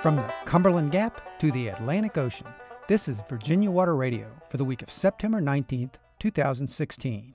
From the Cumberland Gap to the Atlantic Ocean, this is Virginia Water Radio for the week of September 19th, 2016.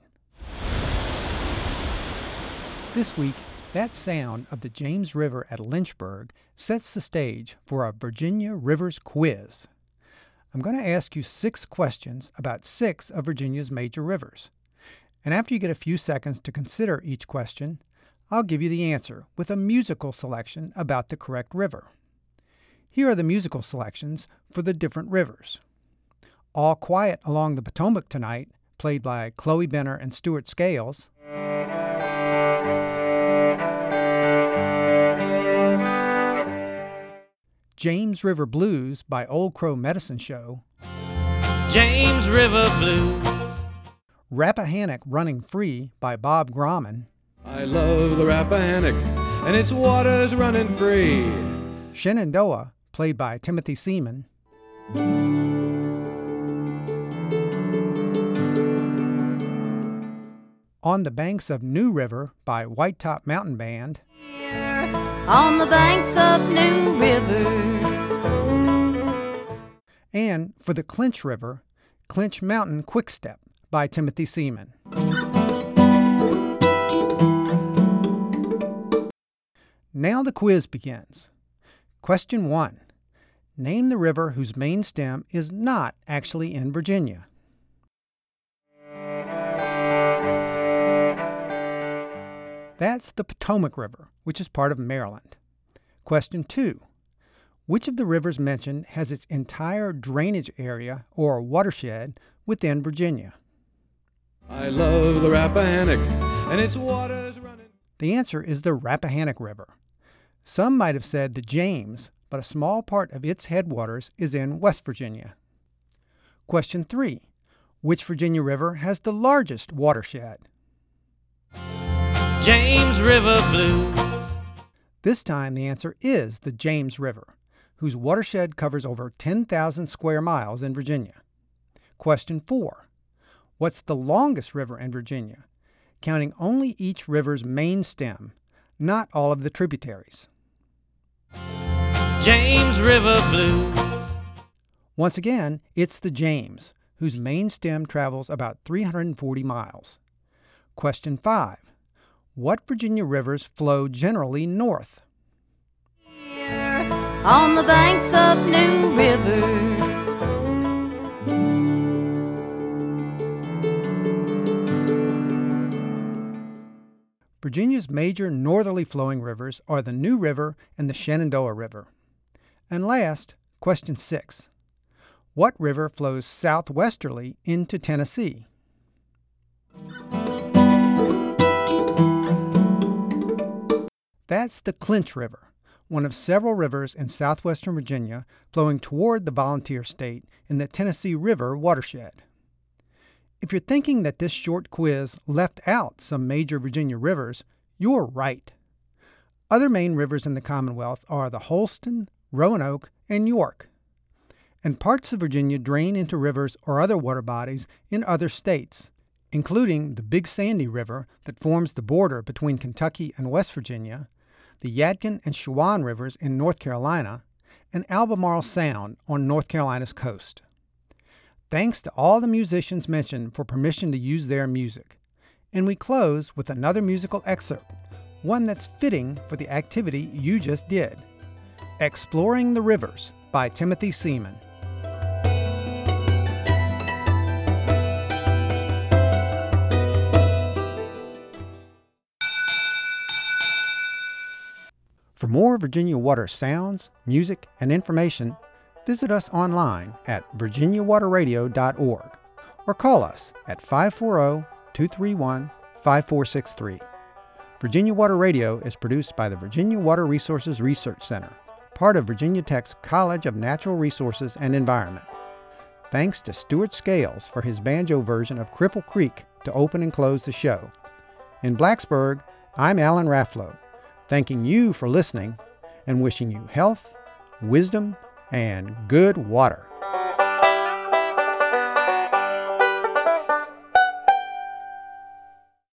This week, that sound of the James River at Lynchburg sets the stage for a Virginia Rivers quiz. I'm going to ask you 6 questions about 6 of Virginia's major rivers. And after you get a few seconds to consider each question, I'll give you the answer with a musical selection about the correct river. Here are the musical selections for the different rivers. All Quiet Along the Potomac Tonight, played by Chloe Benner and Stuart Scales. James River Blues by Old Crow Medicine Show. James River Blues. Rappahannock Running Free by Bob Grauman. I love the Rappahannock and its waters running free. Shenandoah, played by Timothy Seaman. On the Banks of New River by White Top Mountain Band. Here on the banks of New River. And for the Clinch River, Clinch Mountain Quickstep by Timothy Seaman. Now the quiz begins. Question 1. Name the river whose main stem is not actually in Virginia. That's the Potomac River, which is part of Maryland. Question 2. Which of the rivers mentioned has its entire drainage area or watershed within Virginia? I love the Rappahannock and its waters running. The answer is the Rappahannock River. Some might have said the James, but a small part of its headwaters is in West Virginia. Question 3. Which Virginia river has the largest watershed? James River Blues. This time the answer is the James River, whose watershed covers over 10,000 square miles in Virginia. Question 4. What's the longest river in Virginia, counting only each river's main stem, not all of the tributaries? James River Blues. Once again, it's the James, whose main stem travels about 340 miles. Question 5. What Virginia rivers flow generally north? Here on the banks of New River. Virginia's major northerly flowing rivers are the New River and the Shenandoah River. And last, question 6. What river flows southwesterly into Tennessee? That's the Clinch River, one of several rivers in southwestern Virginia flowing toward the Volunteer State in the Tennessee River watershed. If you're thinking that this short quiz left out some major Virginia rivers, you're right. Other main rivers in the Commonwealth are the Holston, Roanoke, and York. And parts of Virginia drain into rivers or other water bodies in other states, including the Big Sandy River that forms the border between Kentucky and West Virginia, the Yadkin and Chowan Rivers in North Carolina, and Albemarle Sound on North Carolina's coast. Thanks to all the musicians mentioned for permission to use their music. And we close with another musical excerpt, one that's fitting for the activity you just did. Exploring the Rivers by Timothy Seaman. For more Virginia Water sounds, music, and information, visit us online at virginiawaterradio.org or call us at 540-231-5463. Virginia Water Radio is produced by the Virginia Water Resources Research Center, part of Virginia Tech's College of Natural Resources and Environment. Thanks to Stuart Scales for his banjo version of Cripple Creek to open and close the show. In Blacksburg, I'm Alan Rafflow, thanking you for listening and wishing you health, wisdom, and good water.